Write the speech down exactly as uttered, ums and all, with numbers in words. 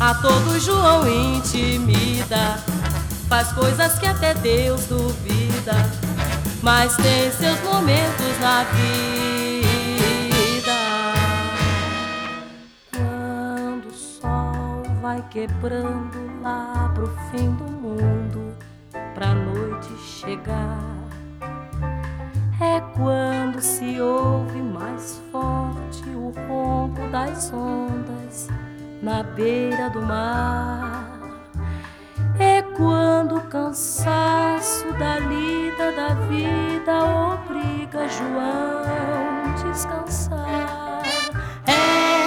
A todos João intimida, faz coisas que até Deus duvida, mas tem seus momentos na vida. Quando o sol vai quebrando lá pro fim do mundo, pra noite chegar, é quando se ouve mais forte o ronco das ondas na beira do mar. É quando o cansaço da lida da vida obriga João a descansar.